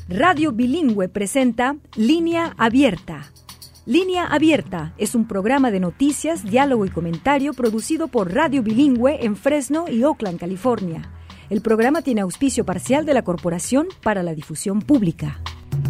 Radio Bilingüe presenta Línea Abierta. Línea Abierta es un programa de noticias, diálogo y comentario producido por Radio Bilingüe en Fresno y Oakland, California. El programa tiene auspicio parcial de la Corporación para la Difusión Pública.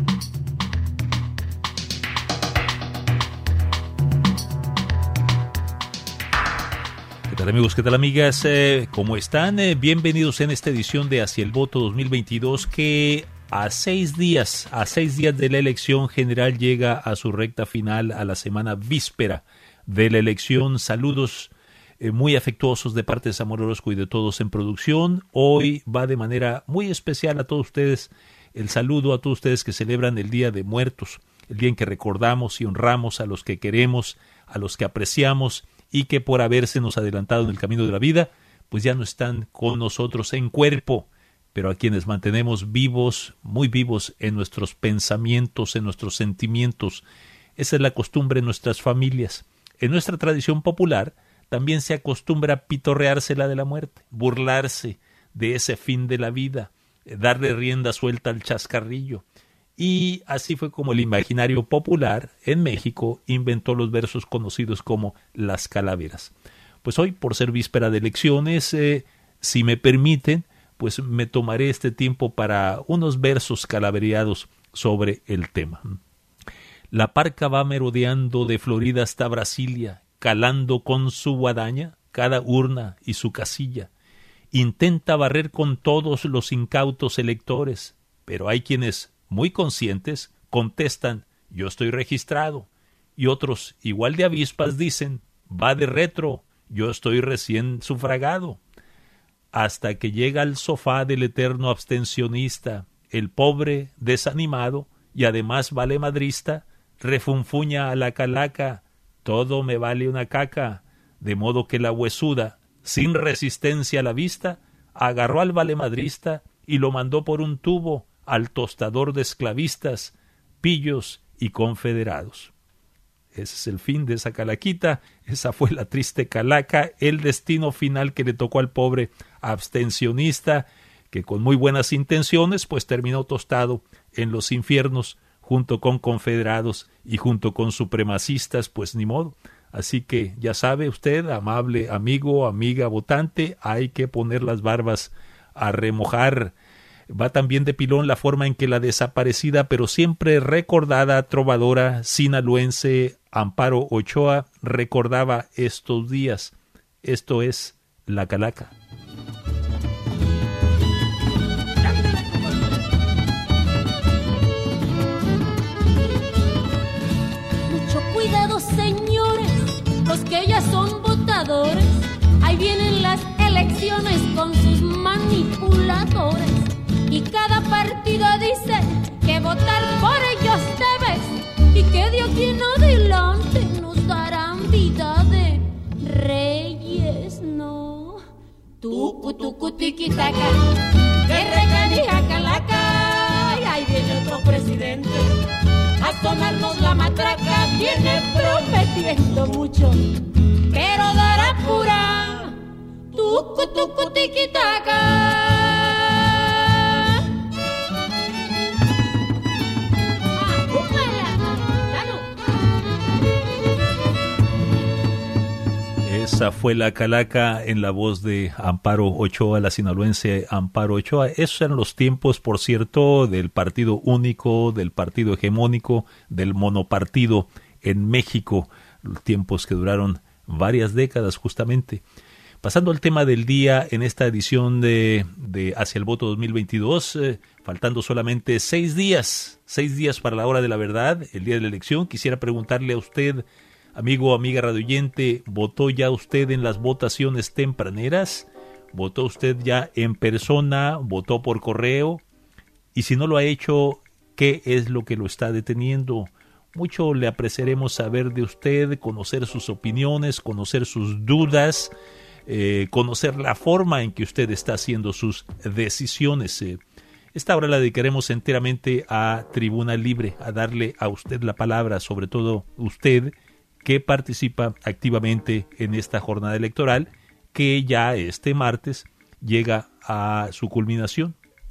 ¿Qué tal amigos? ¿Qué tal amigas? ¿Cómo están? Bienvenidos en esta edición de Hacia el Voto 2022 que a 6 días de la elección general llega a su recta final a la semana víspera de la elección. Saludos muy afectuosos de parte de Samuel Orozco y de todos en producción. Hoy va de manera muy especial a todos ustedes el saludo a todos ustedes que celebran el Día de Muertos, el día en que recordamos y honramos a los que queremos, a los que apreciamos y que por habérsenos adelantado en el camino de la vida, pues ya no están con nosotros en cuerpo, pero a quienes mantenemos vivos, muy vivos en nuestros pensamientos, en nuestros sentimientos. Esa es la costumbre en nuestras familias. En nuestra tradición popular también se acostumbra a pitorreársela de la muerte, burlarse de ese fin de la vida, darle rienda suelta al chascarrillo. Y así fue como el imaginario popular en México inventó los versos conocidos como las calaveras. Pues hoy, por ser víspera de elecciones, si me permiten, pues me tomaré este tiempo para unos versos calavereados sobre el tema. La parca va merodeando de Florida hasta Brasilia, calando con su guadaña cada urna y su casilla. Intenta barrer con todos los incautos electores, pero hay quienes, muy conscientes, contestan, yo estoy registrado, y otros, igual de avispas, dicen, va de retro, yo estoy recién sufragado. Hasta que llega al sofá del eterno abstencionista, el pobre, desanimado, y además valemadrista, refunfuña a la calaca, todo me vale una caca, de modo que la huesuda, sin resistencia a la vista, agarró al valemadrista y lo mandó por un tubo al tostador de esclavistas, pillos y confederados. Ese es el fin de esa calaquita, esa fue la triste calaca, el destino final que le tocó al pobre abstencionista, que con muy buenas intenciones pues terminó tostado en los infiernos junto con confederados y junto con supremacistas, pues ni modo. Así que ya sabe usted, amable amigo, amiga votante, hay que poner las barbas a remojar. Va también de pilón la forma en que la desaparecida pero siempre recordada trovadora sinaloense Amparo Ochoa recordaba estos días. Esto es la calaca. Mucho cuidado, señores, los que ya son votadores. Ahí vienen las elecciones con sus manipuladores. Y cada partido dice que votar por ellos debes y que de aquí en adelante nos darán vida de reyes, ¿no? Tucu, tucu, tiquitaca, que recanija calaca, y ahí viene otro presidente a sonarnos la matraca. Viene prometiendo mucho, pero dará pura. Tucu, tucu, tiquitaca. Esa fue la calaca en la voz de Amparo Ochoa, la sinaloense Amparo Ochoa. Esos eran los tiempos, por cierto, del partido único, del partido hegemónico, del monopartido en México, los tiempos que duraron varias décadas justamente. Pasando al tema del día en esta edición de Hacia el Voto 2022, faltando solamente 6 días para la hora de la verdad, el día de la elección, quisiera preguntarle a usted, amigo o amiga radioyente, ¿votó ya usted en las votaciones tempraneras? ¿Votó usted ya en persona? ¿Votó por correo? Y si no lo ha hecho, ¿qué es lo que lo está deteniendo? Mucho le apreciaremos saber de usted, conocer sus opiniones, conocer sus dudas, conocer la forma en que usted está haciendo sus decisiones. Esta hora la dedicaremos enteramente a Tribuna Libre, a darle a usted la palabra, sobre todo usted que participa activamente en esta jornada electoral que ya este martes llega a su culminación.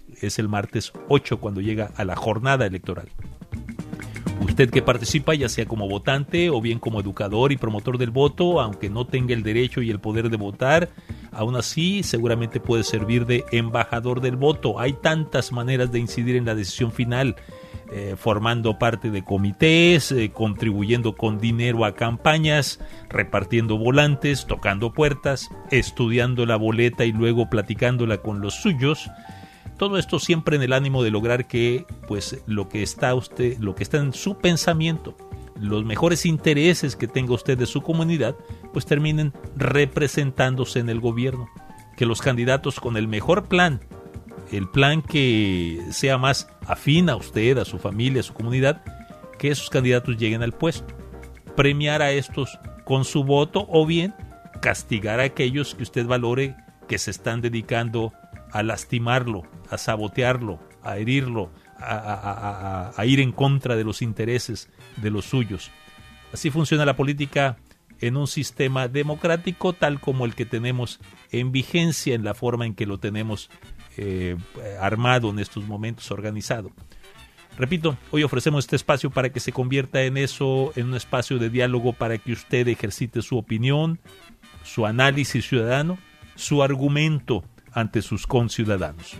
es el martes 8 cuando llega a la jornada electoral. Usted que participa, ya sea como votante o bien como educador y promotor del voto, aunque no tenga el derecho y el poder de votar, aún así seguramente puede servir de embajador del voto. Hay tantas maneras de incidir en la decisión final, formando parte de comités, contribuyendo con dinero a campañas, repartiendo volantes, tocando puertas, estudiando la boleta y luego platicándola con los suyos. Todo esto siempre en el ánimo de lograr que pues lo que está en su pensamiento, los mejores intereses que tenga usted de su comunidad, pues terminen representándose en el gobierno. Que los candidatos con el mejor plan, el plan que sea más afín a usted, a su familia, a su comunidad, que esos candidatos lleguen al puesto. Premiar a estos con su voto o bien castigar a aquellos que usted valore que se están dedicando a lastimarlo, a sabotearlo, a herirlo, a ir en contra de los intereses de los suyos. Así funciona la política en un sistema democrático tal como el que tenemos en vigencia, en la forma en que lo tenemos armado en estos momentos, organizado. Repito, hoy ofrecemos este espacio para que se convierta en eso, en un espacio de diálogo para que usted ejercite su opinión, su análisis ciudadano, su argumento ante sus conciudadanos.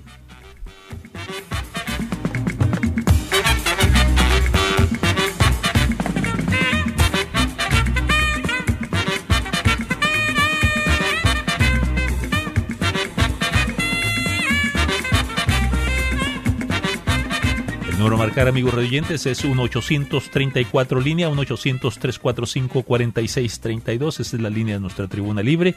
El número a marcar, amigos radioyentes, es 1-834 línea, 1-800-345-4632. Esa es la línea de nuestra tribuna libre.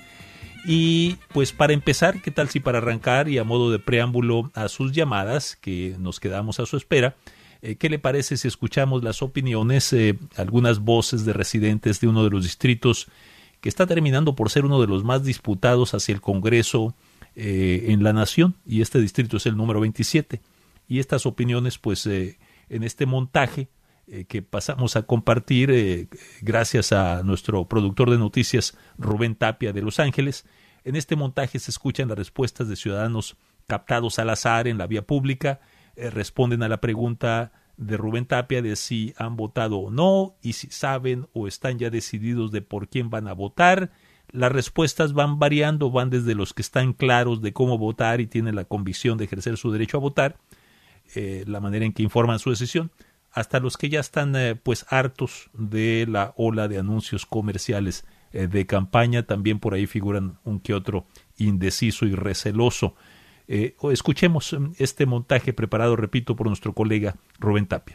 Y pues para empezar, ¿qué tal si para arrancar y a modo de preámbulo a sus llamadas, que nos quedamos a su espera, qué le parece si escuchamos las opiniones, algunas voces de residentes de uno de los distritos que está terminando por ser uno de los más disputados hacia el Congreso en la nación, y este distrito es el número 27, y estas opiniones pues en este montaje que pasamos a compartir gracias a nuestro productor de noticias Rubén Tapia de Los Ángeles. En este montaje se escuchan las respuestas de ciudadanos captados al azar en la vía pública, responden a la pregunta de Rubén Tapia de si han votado o no y si saben o están ya decididos de por quién van a votar. Las respuestas van variando, van desde los que están claros de cómo votar y tienen la convicción de ejercer su derecho a votar, la manera en que informan su decisión, hasta los que ya están pues hartos de la ola de anuncios comerciales de campaña. También por ahí figuran un que otro indeciso y receloso. Escuchemos este montaje preparado, repito, por nuestro colega Rubén Tapia.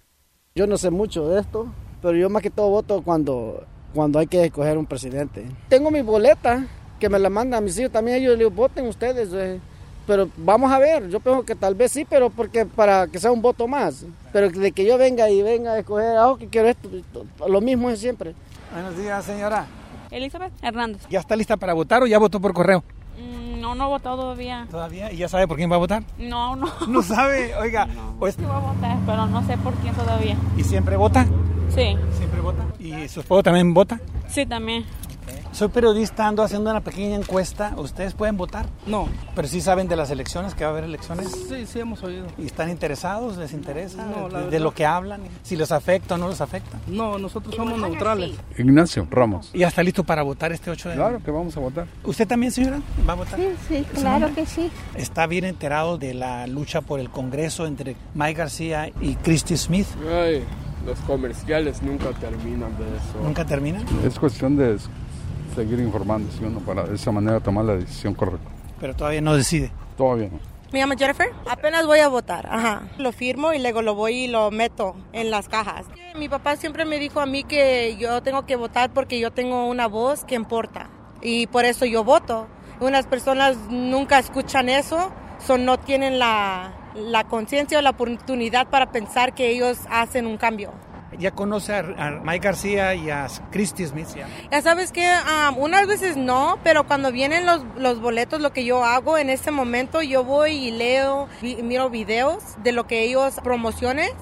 Yo no sé mucho de esto, pero yo más que todo voto cuando hay que escoger un presidente. Tengo mi boleta que me la mandan a mis hijos, también ellos les digo, voten ustedes. Pero vamos a ver, yo pienso que tal vez sí, pero porque para que sea un voto más. Pero de que yo venga a escoger, que quiero esto, lo mismo es siempre. Buenos días, señora. Elizabeth Hernández. ¿Ya está lista para votar o ya votó por correo? No he votado todavía. ¿Todavía? ¿Y ya sabe por quién va a votar? No. ¿No sabe? Oiga. No. Pues... Sí voy a votar, pero no sé por quién todavía. ¿Y siempre vota? Sí. ¿Siempre vota? ¿Y su esposo también vota? Sí, también. Soy periodista, ando haciendo una pequeña encuesta. ¿Ustedes pueden votar? No. ¿Pero sí saben de las elecciones, que va a haber elecciones? Sí, hemos oído. ¿Y están interesados? ¿Les interesa? No, de lo que hablan? ¿Si los afecta o no los afecta? No, nosotros somos neutrales. Ignacio Ramos. ¿Y ya está listo para votar este 8 de Claro que vamos a votar. ¿Usted también, señora? ¿Va a votar? Sí, claro que sí. ¿Está bien enterado de la lucha por el Congreso entre Mike García y Christy Smith? Ay, los comerciales nunca terminan de eso. ¿Nunca terminan? Es cuestión de seguir informándose uno para de esa manera tomar la decisión correcta. Pero todavía no decide. Todavía no. Me llamo Jennifer, apenas voy a votar, Lo firmo y luego lo voy y lo meto en las cajas. Mi papá siempre me dijo a mí que yo tengo que votar porque yo tengo una voz que importa y por eso yo voto. Unas personas nunca escuchan eso, no tienen la conciencia o la oportunidad para pensar que ellos hacen un cambio. ¿Ya conoce a Mike García y a Christy Smith? Ya sabes que unas veces no, pero cuando vienen los boletos, lo que yo hago en este momento, yo voy y leo, miro videos de lo que ellos promocionen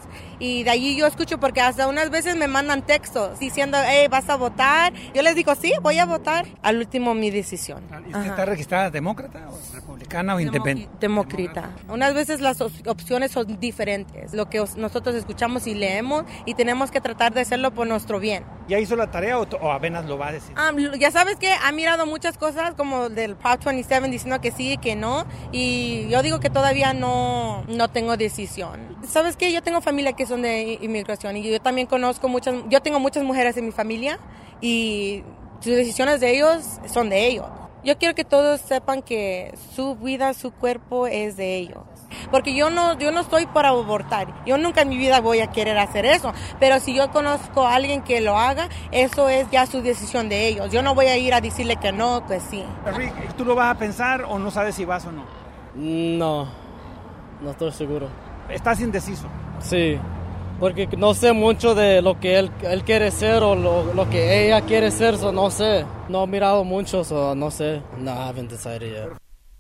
Y de allí yo escucho, porque hasta unas veces me mandan textos diciendo, hey, ¿vas a votar? Yo les digo, sí, voy a votar. Al último, mi decisión. ¿Y usted está registrada demócrata o republicana o independiente? Demócrata. Unas veces las opciones son diferentes, lo que nosotros escuchamos y leemos, y tenemos que tratar de hacerlo por nuestro bien. ¿Ya hizo la tarea o apenas lo va a decir? Ya sabes que ha mirado muchas cosas como del Prop 27 diciendo que sí y que no, y yo digo que todavía no tengo decisión. ¿Sabes qué? Yo tengo familia que son de inmigración y yo también conozco yo tengo muchas mujeres en mi familia y sus decisiones de ellos son de ellos. Yo quiero que todos sepan que su vida, su cuerpo es de ellos. Porque yo no estoy para abortar. Yo nunca en mi vida voy a querer hacer eso. Pero si yo conozco a alguien que lo haga, eso es ya su decisión de ellos. Yo no voy a ir a decirle que no, que sí. Rick, ¿tú lo vas a pensar o no sabes si vas o no? No estoy seguro. ¿Estás indeciso? Sí, porque no sé mucho de lo que él quiere ser o lo que ella quiere ser, no sé. No he mirado mucho, no sé. No, I haven't decided yet.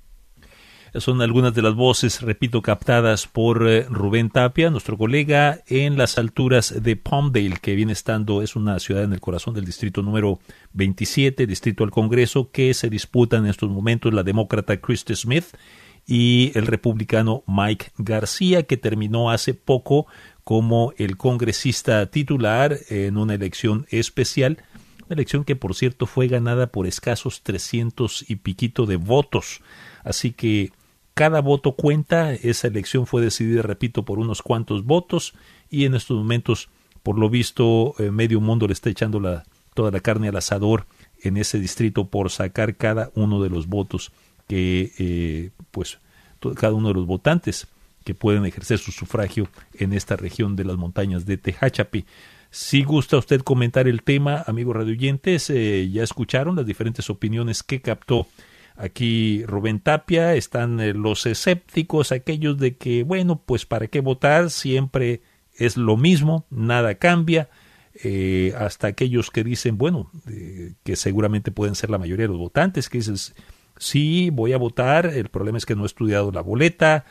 Son algunas de las voces, repito, captadas por Rubén Tapia, nuestro colega en las alturas de Palmdale, que viene estando, es una ciudad en el corazón del distrito número 27, distrito al Congreso, que se disputan en estos momentos la demócrata Christy Smith y el republicano Mike García, que terminó hace poco como el congresista titular en una elección especial, una elección que por cierto fue ganada por escasos 300 y piquito de votos, así que cada voto cuenta. Esa elección fue decidida, repito, por unos cuantos votos, y en estos momentos, por lo visto, medio mundo le está echando toda la carne al asador en ese distrito por sacar cada uno de los votos que, cada uno de los votantes que pueden ejercer su sufragio en esta región de las montañas de Tehachapi. Si gusta usted comentar el tema, amigos radioyentes, ya escucharon las diferentes opiniones que captó aquí Rubén Tapia. Están los escépticos, aquellos de que, bueno, pues para qué votar, siempre es lo mismo, nada cambia, hasta aquellos que dicen, bueno, que seguramente pueden ser la mayoría de los votantes, que dicen, sí, voy a votar, el problema es que no he estudiado la boleta,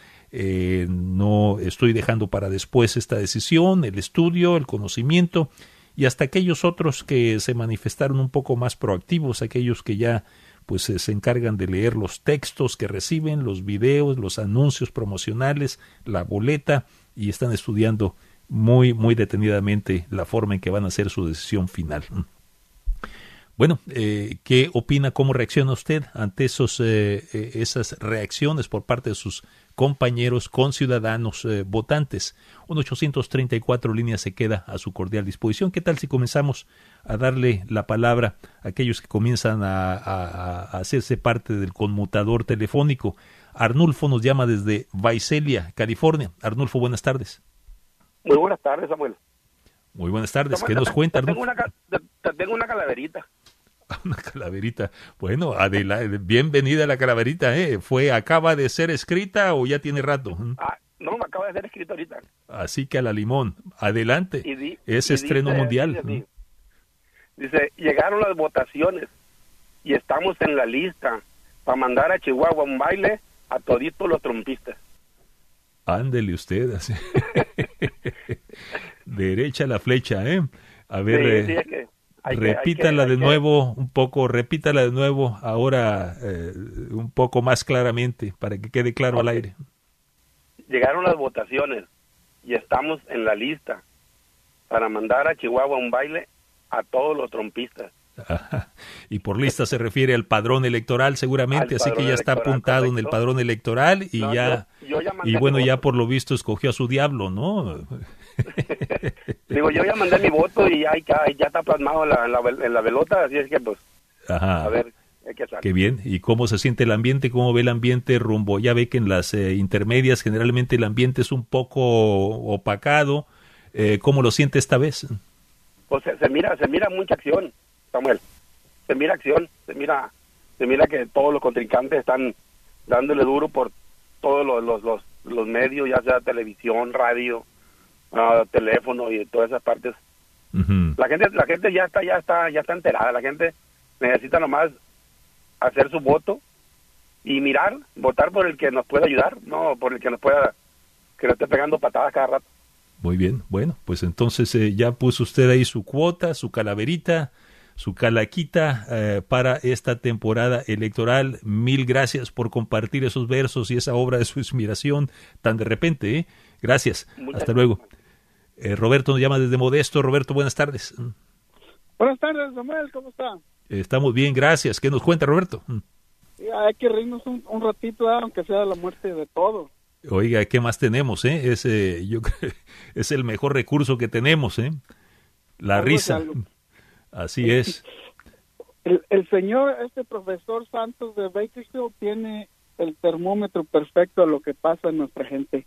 no estoy dejando para después esta decisión, el estudio, el conocimiento, y hasta aquellos otros que se manifestaron un poco más proactivos, aquellos que ya pues se encargan de leer los textos que reciben, los videos, los anuncios promocionales, la boleta, y están estudiando muy, muy detenidamente la forma en que van a hacer su decisión final. Bueno, ¿qué opina, cómo reacciona usted ante esas reacciones por parte de sus compañeros, conciudadanos, votantes? 1-834 línea se queda a su cordial disposición. ¿Qué tal si comenzamos a darle la palabra a aquellos que comienzan a hacerse parte del conmutador telefónico? Arnulfo nos llama desde Visalia, California. Arnulfo, buenas tardes. Muy buenas tardes, Samuel. Muy buenas tardes. ¿Qué nos cuenta, Arnulfo? Tengo una calaverita. Una calaverita. Bueno, bienvenida a la calaverita, ¿eh? ¿Acaba de ser escrita o ya tiene rato? No, me acaba de ser escrita ahorita. Así que a la limón. Adelante. Es estreno mundial. Dice, llegaron las votaciones y estamos en la lista para mandar a Chihuahua un baile a toditos los trompistas. Ándele usted. Así. Derecha la flecha, ¿eh? A ver, sí, es que repítala de nuevo un poco, repítala de nuevo ahora un poco más claramente para que quede claro al aire. Llegaron las votaciones y estamos en la lista para mandar a Chihuahua un baile a todos los trompistas. Ajá. Y por lista se refiere al padrón electoral seguramente, así que ya está apuntado en el padrón electoral y yo ya bueno, ya por lo visto escogió a su diablo, ¿no? Digo, yo ya mandé mi voto y ya está plasmado en la velota, así es que pues, ajá. A ver, ¿qué sale? Qué bien. ¿Y cómo se siente el ambiente? ¿Cómo ve el ambiente rumbo? Ya ve que en las intermedias generalmente el ambiente es un poco opacado. ¿Cómo lo siente esta vez? Pues se mira mucha acción, Samuel. Se mira acción, se mira que todos los contrincantes están dándole duro por todos los medios, ya sea televisión, radio, teléfono y todas esas partes. Uh-huh. La gente ya está enterada. La gente necesita nomás hacer su voto y votar por el que nos pueda ayudar, no por el que nos esté pegando patadas cada rato. Muy bien, bueno, pues entonces ya puso usted ahí su cuota, su calaverita, su calaquita para esta temporada electoral. Mil gracias por compartir esos versos y esa obra de su inspiración tan de repente, ¿eh? Gracias, hasta luego. Roberto nos llama desde Modesto. Roberto, buenas tardes. Buenas tardes, Samuel, ¿cómo está? Estamos bien, gracias. ¿Qué nos cuenta, Roberto? Hay que reírnos un ratito, aunque sea la muerte de todo. Oiga, ¿qué más tenemos? Yo creo es el mejor recurso que tenemos, la risa. Así es. El señor, profesor Santos de Bakersfield, tiene el termómetro perfecto a lo que pasa en nuestra gente.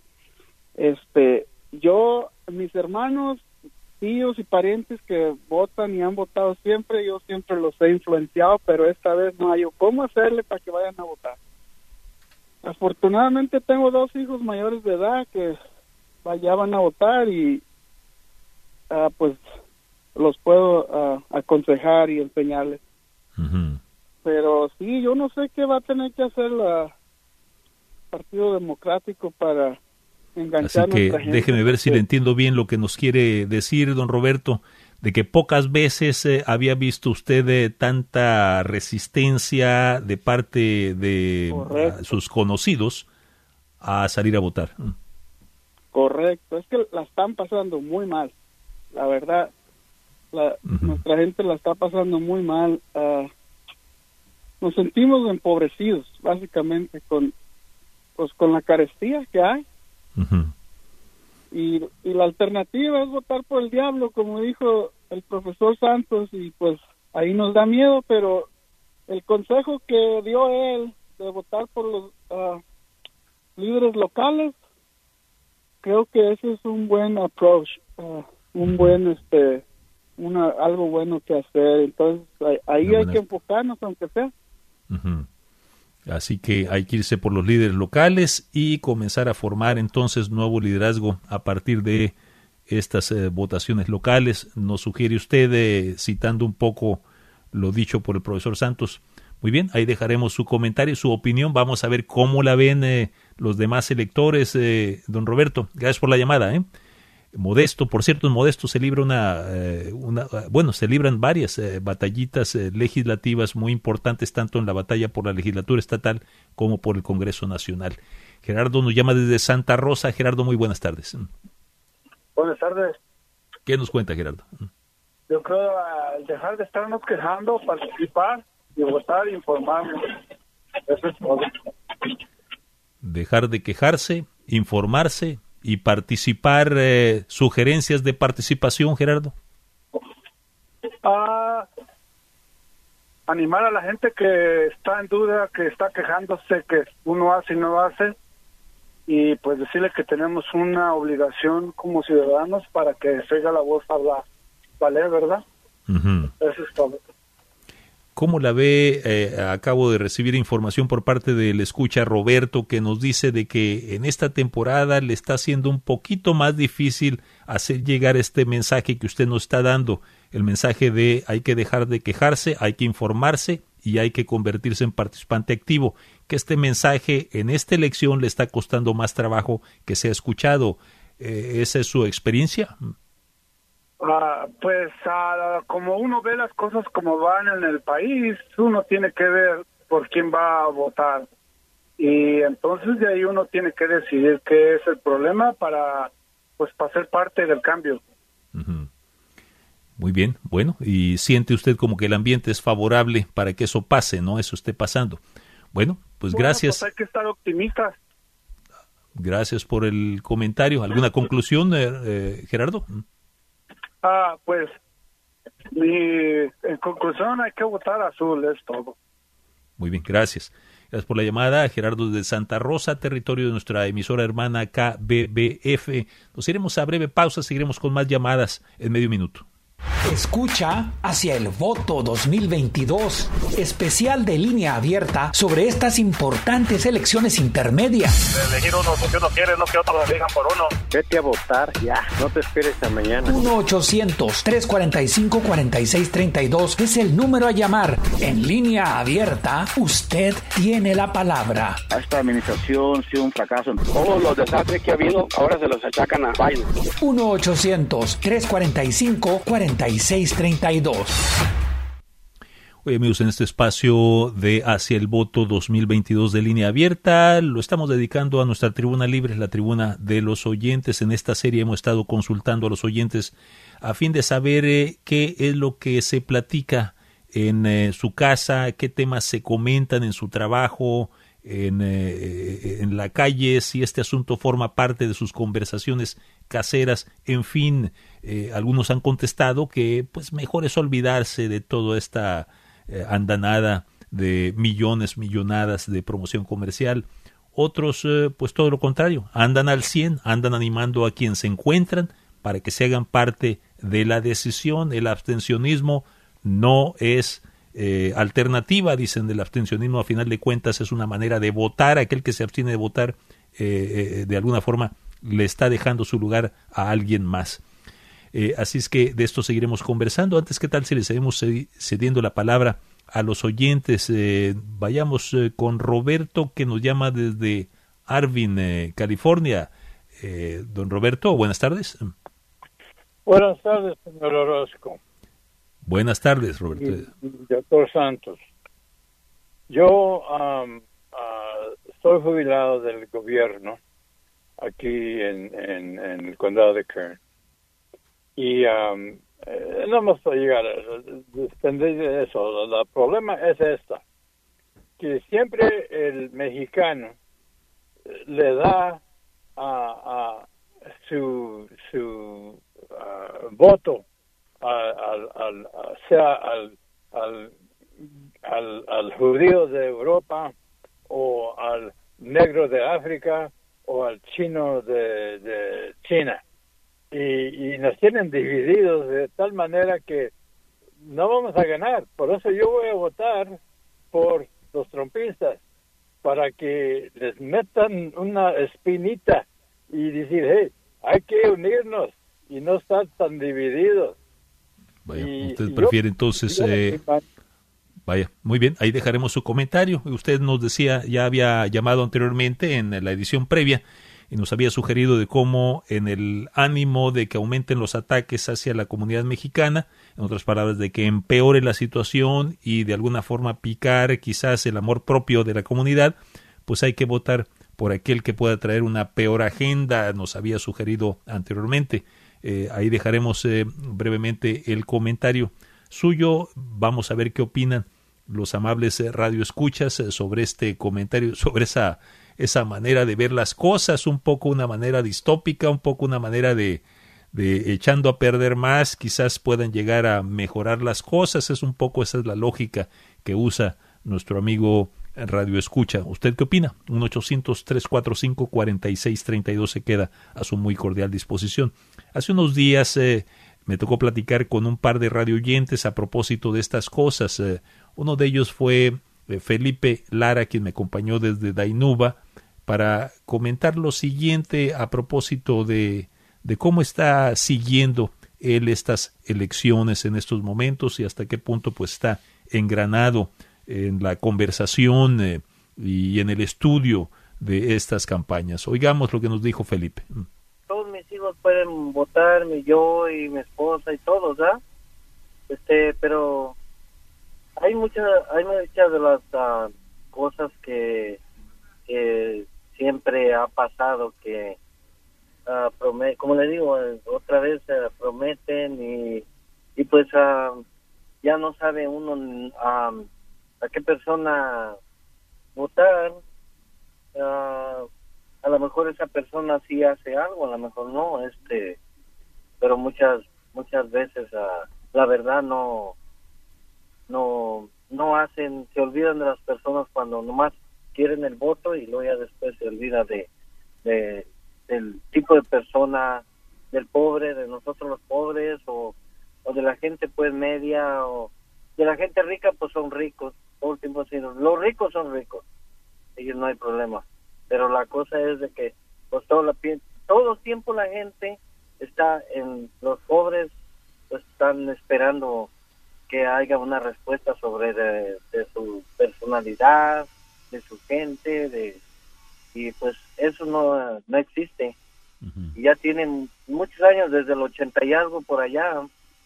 Mis hermanos, tíos y parientes que votan y han votado siempre, yo siempre los he influenciado, pero esta vez no hay cómo hacerle para que vayan a votar. Afortunadamente tengo 2 hijos mayores de edad que ya van a votar y pues los puedo aconsejar y enseñarles. Uh-huh. Pero sí, yo no sé qué va a tener que hacer el Partido Democrático para enganchar a nuestra gente. Déjeme ver si le entiendo bien lo que nos quiere decir, don Roberto, de que pocas veces había visto usted tanta resistencia de parte de sus conocidos a salir a votar. Correcto, es que la están pasando muy mal, la verdad. Nuestra gente la está pasando muy mal. Nos sentimos empobrecidos, básicamente, con la carestía que hay. Uh-huh. Y la alternativa es votar por el diablo, como dijo el profesor Santos, y pues ahí nos da miedo, pero el consejo que dio él de votar por los líderes locales, creo que ese es un buen approach, un buen algo bueno que hacer. Entonces ahí hay que enfocarnos, aunque sea. Uh-huh. Así que hay que irse por los líderes locales y comenzar a formar entonces nuevo liderazgo a partir de estas votaciones locales. Nos sugiere usted, citando un poco lo dicho por el profesor Santos. Muy bien, ahí dejaremos su comentario, su opinión. Vamos a ver cómo la ven los demás electores, don Roberto. Gracias por la llamada. Modesto, por cierto, en Modesto se libra se libran varias batallitas legislativas muy importantes, tanto en la batalla por la legislatura estatal como por el Congreso Nacional. Gerardo nos llama desde Santa Rosa. Gerardo, muy buenas tardes. Buenas tardes. ¿Qué nos cuenta, Gerardo? Yo creo dejar de estarnos quejando, participar y votar e informarnos. Eso es todo. Dejar de quejarse, informarse y participar. ¿Sugerencias de participación, Gerardo? Animar a la gente que está en duda, que está quejándose, que uno hace y no hace, y pues decirle que tenemos una obligación como ciudadanos para que se oiga la voz hablar, ¿vale? ¿Verdad? Uh-huh. Eso es todo. ¿Cómo la ve? Acabo de recibir información por parte del escucha Roberto, que nos dice de que en esta temporada le está haciendo un poquito más difícil hacer llegar este mensaje que usted nos está dando, el mensaje de hay que dejar de quejarse, hay que informarse y hay que convertirse en participante activo, que este mensaje en esta elección le está costando más trabajo que sea escuchado. ¿Esa es su experiencia? Como uno ve las cosas como van en el país, uno tiene que ver por quién va a votar, y entonces de ahí uno tiene que decidir qué es el problema para ser parte del cambio. Uh-huh. Muy bien, bueno, y siente usted como que el ambiente es favorable para que eso pase, ¿no? Eso esté pasando. Bueno, gracias. Pues hay que estar optimistas. Gracias por el comentario. ¿Alguna conclusión, Gerardo? En conclusión hay que votar azul, es todo. Muy bien, gracias. Gracias por la llamada, Gerardo de Santa Rosa, territorio de nuestra emisora hermana KBBF. Nos iremos a breve pausa, seguiremos con más llamadas en medio minuto. Escucha Hacia el Voto 2022, especial de Línea Abierta sobre estas importantes elecciones intermedias. Elegir uno porque uno quiere, no que otros elijan por uno. Vete a votar ya, no te esperes a mañana. 1-800-345-4632 es el número a llamar. En Línea Abierta, usted tiene la palabra. Esta administración ha sido un fracaso. Todos los desastres que ha habido ahora se los achacan a Biden. 1-800-345-4632. Hoy, amigos, en este espacio de Hacia el Voto 2022 de Línea Abierta, lo estamos dedicando a nuestra tribuna libre, la tribuna de los oyentes. En esta serie hemos estado consultando a los oyentes a fin de saber qué es lo que se platica en su casa, qué temas se comentan en su trabajo, en la calle, si este asunto forma parte de sus conversaciones caseras. En fin, algunos han contestado que pues mejor es olvidarse de toda esta andanada de millonadas de promoción comercial. Otros pues todo lo contrario, andan al 100, andan animando a quien se encuentran para que se hagan parte de la decisión. El abstencionismo no es alternativa, dicen. Del abstencionismo, a final de cuentas, es una manera de votar. Aquel que se abstiene de votar de alguna forma le está dejando su lugar a alguien más. Así es que de esto seguiremos conversando. Antes, ¿qué tal si le seguimos cediendo la palabra a los oyentes? Vayamos con Roberto, que nos llama desde Arvin, California. Don Roberto, buenas tardes. Buenas tardes, señor Orozco. Buenas tardes, Roberto. Doctor Santos. Yo estoy jubilado del gobierno aquí en el condado de Kern. Y no me estoy llegar a extender de eso. El problema es que siempre el mexicano le da a su voto al judío de Europa, o al negro de África, o al chino de China. Y nos tienen divididos de tal manera que no vamos a ganar. Por eso yo voy a votar por los trumpistas, para que les metan una espinita y decir, hey, hay que unirnos y no estar tan divididos. Vaya, usted prefiere entonces... Vaya, muy bien, ahí dejaremos su comentario. Usted nos decía, ya había llamado anteriormente en la edición previa, y nos había sugerido de cómo, en el ánimo de que aumenten los ataques hacia la comunidad mexicana, en otras palabras, de que empeore la situación y de alguna forma picar quizás el amor propio de la comunidad, pues hay que votar por aquel que pueda traer una peor agenda, nos había sugerido anteriormente. Ahí dejaremos brevemente el comentario suyo. Vamos a ver qué opinan los amables radioescuchas sobre este comentario, sobre esa manera de ver las cosas, un poco una manera distópica, un poco una manera de echando a perder más, quizás puedan llegar a mejorar las cosas. Es un poco, esa es la lógica que usa nuestro amigo radioescucha. ¿Usted qué opina? 1-800-345-4632 se queda a su muy cordial disposición. Hace unos días me tocó platicar con un par de radioyentes a propósito de estas cosas. Uno de ellos fue Felipe Lara, quien me acompañó desde Dainuba, para comentar lo siguiente a propósito de cómo está siguiendo él estas elecciones en estos momentos y hasta qué punto pues está engranado en la conversación y en el estudio de estas campañas. Oigamos lo que nos dijo Felipe. Todos mis hijos pueden votar, yo y mi esposa y todos, ¿verdad? Pero hay muchas de las cosas que siempre ha pasado, que como le digo, otra vez prometen y pues ya no sabe uno a qué persona votar. A lo mejor esa persona sí hace algo, a lo mejor no, pero muchas veces la verdad no hacen, se olvidan de las personas cuando nomás quieren el voto, y luego ya después se olvida del tipo de persona, del pobre, de nosotros los pobres, o o de la gente pues media, o de la gente rica, pues son ricos, todo el tiempo así, los ricos son ricos, ellos no hay problema, pero la cosa es de que pues todo el tiempo la gente está los pobres pues están esperando que haya una respuesta sobre de su personalidad, de su gente, y pues eso no existe. Y ya tienen muchos años, desde el 80 y algo por allá,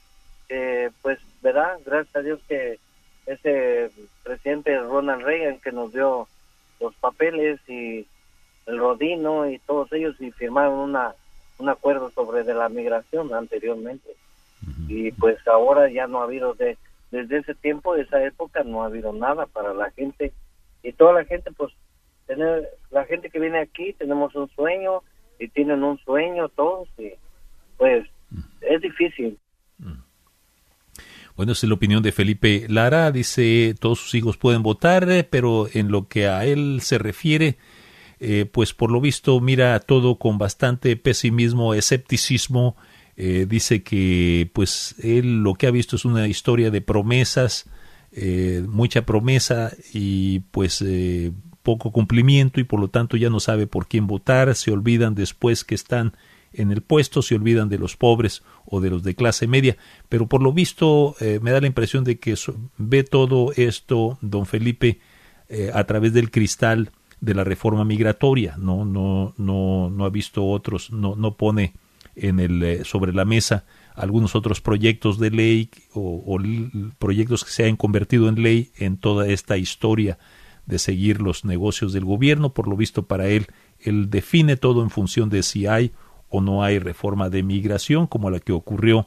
pues, ¿verdad? Gracias a Dios que ese presidente Ronald Reagan que nos dio los papeles y el Rodino y todos ellos y firmaron un acuerdo sobre de la migración anteriormente. Y pues ahora ya no ha habido desde ese tiempo, de esa época, no ha habido nada para la gente. Y toda la gente, pues, la gente que viene aquí, tenemos un sueño y tienen un sueño todos y pues es difícil. Bueno, esa es la opinión de Felipe Lara. Dice, todos sus hijos pueden votar, pero en lo que a él se refiere, pues por lo visto mira todo con bastante pesimismo, escepticismo. Dice que pues él lo que ha visto es una historia de promesas, mucha promesa y pues poco cumplimiento, y por lo tanto ya no sabe por quién votar. Se olvidan después que están en el puesto, se olvidan de los pobres o de los de clase media, pero por lo visto me da la impresión de que ve todo esto, don Felipe, a través del cristal de la reforma migratoria. No ha visto otros, no pone sobre la mesa algunos otros proyectos de ley o proyectos que se hayan convertido en ley en toda esta historia de seguir los negocios del gobierno. Por lo visto, para él define todo en función de si hay o no hay reforma de migración, como la que ocurrió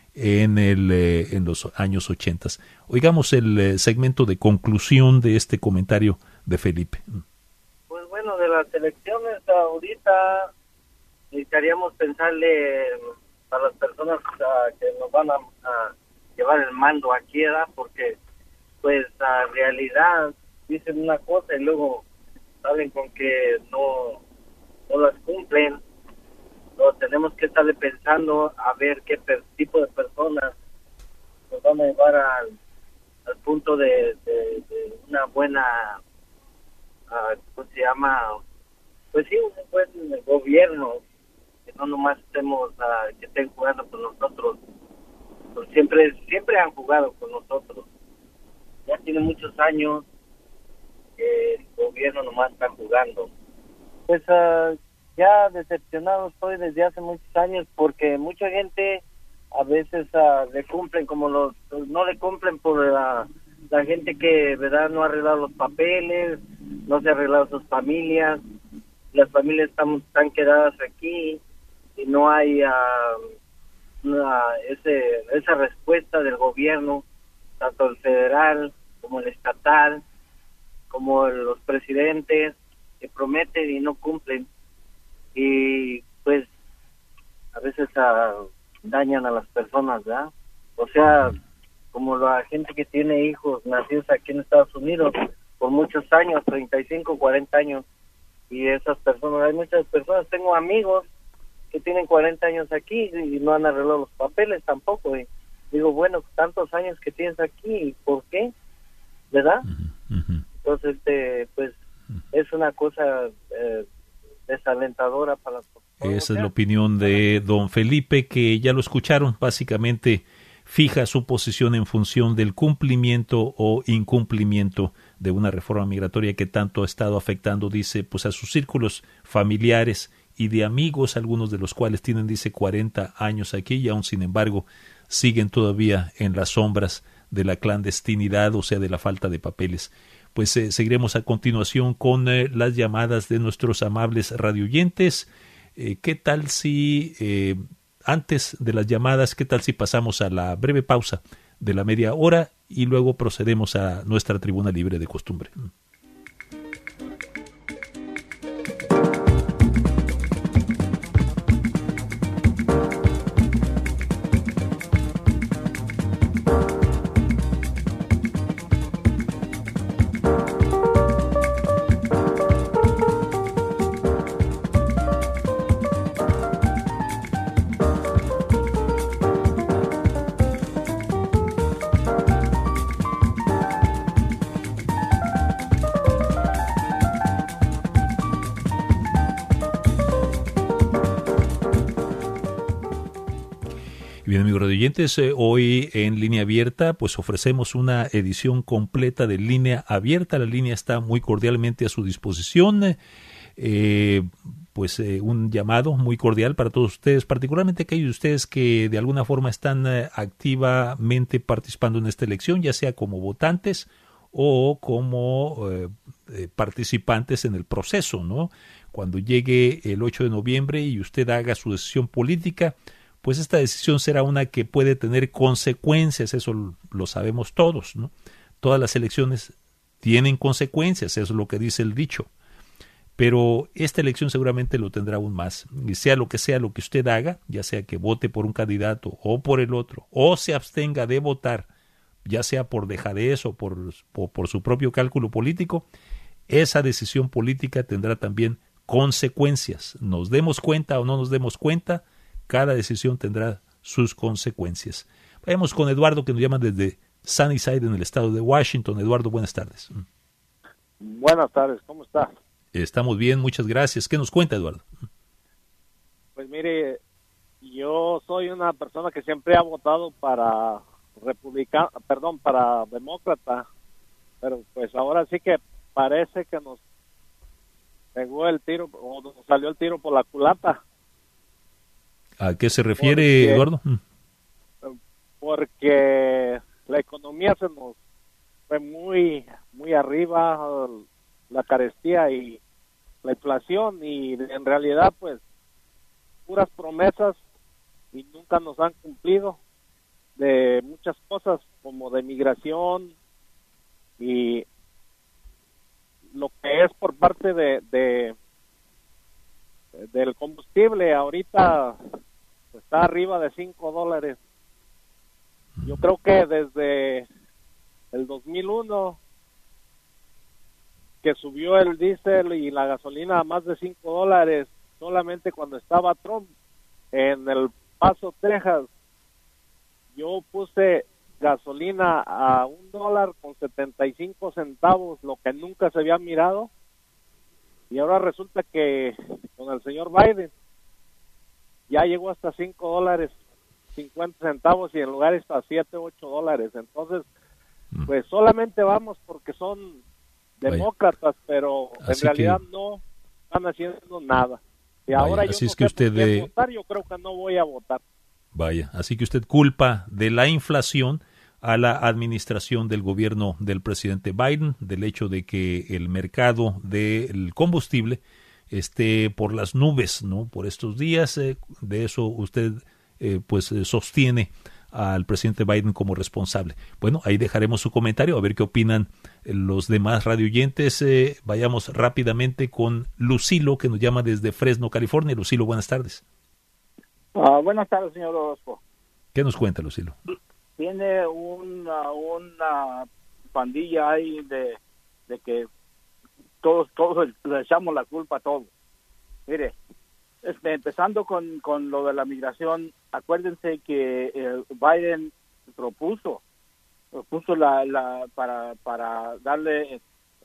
en los años 80. Oigamos el segmento de conclusión de este comentario de Felipe. Pues bueno, de las elecciones ahorita necesitaríamos pensarle a las personas que nos van a llevar el mando aquí, ¿verdad? Porque pues en realidad dicen una cosa y luego salen con que no las cumplen. Entonces tenemos que estarle pensando a ver qué tipo de personas nos van a llevar al punto de una buena, ¿cómo se llama? Pues sí, un buen gobierno, que no nomás que estén jugando con nosotros. Pues siempre han jugado con nosotros. Ya tiene muchos años que el gobierno nomás está jugando. Pues ya decepcionado estoy desde hace muchos años, porque mucha gente a veces le cumplen no le cumplen por la gente que, verdad, no ha arreglado los papeles, no se ha arreglado sus familias, las familias están quedadas aquí y no hay esa respuesta del gobierno, tanto el federal como el estatal, como los presidentes, que prometen y no cumplen. Y pues a veces dañan a las personas, ¿verdad? O sea, como la gente que tiene hijos nacidos aquí en Estados Unidos por muchos años, 35, 40 años, y esas personas, hay muchas personas, tengo amigos que tienen 40 años aquí y no han arreglado los papeles tampoco, y digo, bueno, tantos años que tienes aquí, ¿por qué? ¿Verdad? Entonces, pues es una cosa desalentadora para las personas. Esa es la opinión de don Felipe, que ya lo escucharon. Básicamente fija su posición en función del cumplimiento o incumplimiento de una reforma migratoria que tanto ha estado afectando, dice, pues a sus círculos familiares y de amigos, algunos de los cuales tienen, dice, 40 años aquí y aún sin embargo siguen todavía en las sombras de la clandestinidad, o sea, de la falta de papeles. Pues seguiremos a continuación con las llamadas de nuestros amables radioyentes. ¿Qué tal si, antes de las llamadas, qué tal si pasamos a la breve pausa de la media hora y luego procedemos a nuestra tribuna libre de costumbre? Bien, amigos radioyentes, hoy en Línea Abierta pues ofrecemos una edición completa de Línea Abierta. La línea está muy cordialmente a su disposición. Un llamado muy cordial para todos ustedes, particularmente aquellos de ustedes que de alguna forma están activamente participando en esta elección, ya sea como votantes o como participantes en el proceso, ¿no? Cuando llegue el 8 de noviembre y usted haga su decisión política, pues esta decisión será una que puede tener consecuencias, eso lo sabemos todos, ¿no? Todas las elecciones tienen consecuencias, eso es lo que dice el dicho. Pero esta elección seguramente lo tendrá aún más. Y sea lo que usted haga, ya sea que vote por un candidato o por el otro, o se abstenga de votar, ya sea por dejadez o por su propio cálculo político, esa decisión política tendrá también consecuencias. Nos demos cuenta o no nos demos cuenta, cada decisión tendrá sus consecuencias. Vayamos con Eduardo, que nos llama desde Sunnyside, en el estado de Washington. Eduardo, buenas tardes. Buenas tardes, ¿cómo está? Estamos bien, muchas gracias. ¿Qué nos cuenta, Eduardo? Pues mire, yo soy una persona que siempre ha votado para para demócrata, pero pues ahora sí que parece que nos pegó el tiro, o nos salió el tiro por la culata. ¿A qué se refiere, Eduardo? Porque la economía se nos fue muy arriba, la carestía y la inflación, y en realidad pues puras promesas y nunca nos han cumplido de muchas cosas, como de migración y lo que es por parte del combustible. Ahorita está arriba de $5. Yo creo que desde el 2001 que subió el diésel y la gasolina a más de $5, solamente cuando estaba Trump en El Paso, Texas, yo puse gasolina a $1.75, lo que nunca se había mirado, y ahora resulta que con el señor Biden ya llegó hasta $5.50 y en lugares hasta $7-8. Entonces, pues solamente vamos porque son demócratas, pero en realidad no están haciendo nada. Y ahora yo no sé por qué votar, yo creo que no voy a votar. Vaya, así que usted culpa de la inflación a la administración del gobierno del presidente Biden, del hecho de que el mercado del combustible esté por las nubes, ¿no? Por estos días, de eso usted sostiene al presidente Biden como responsable. Bueno, ahí dejaremos su comentario, a ver qué opinan los demás radioyentes. Vayamos rápidamente con Lucilo, que nos llama desde Fresno, California. Lucilo, buenas tardes. Buenas tardes, señor Orozco. ¿Qué nos cuenta, Lucilo? Tiene una pandilla ahí de que todos le echamos la culpa a todos. Mire, empezando con lo de la migración, acuérdense que Biden propuso para darle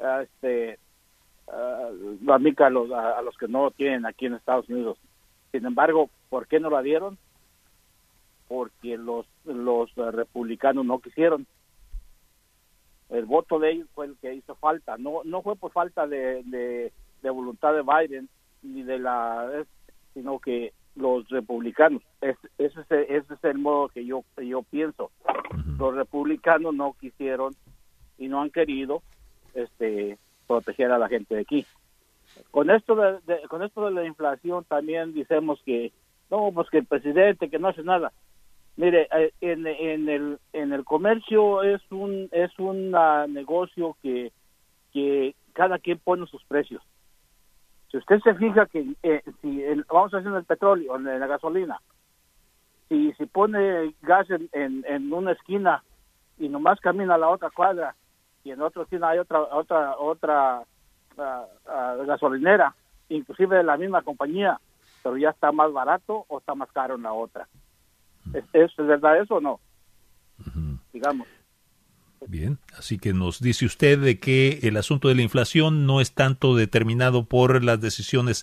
la mica a los que no tienen aquí en Estados Unidos. Sin embargo, ¿por qué no la dieron? Porque los republicanos no quisieron. El voto de ellos fue el que hizo falta. No fue por falta de voluntad de Biden ni sino que los republicanos, ese es el modo que yo pienso. Los republicanos no quisieron y no han querido proteger a la gente de aquí. Con esto de la inflación también decimos que no, pues que el presidente que no hace nada. Mire, en el comercio es un negocio que cada quien pone sus precios. Si usted se fija que vamos a hacer en el petróleo, en la gasolina, si pone gas en una esquina y nomás camina a la otra cuadra y en otra esquina hay otra gasolinera, inclusive de la misma compañía, pero ya está más barato o está más caro en la otra. ¿Es verdad eso o no? Digamos. Bien, así que nos dice usted de que el asunto de la inflación no es tanto determinado por las decisiones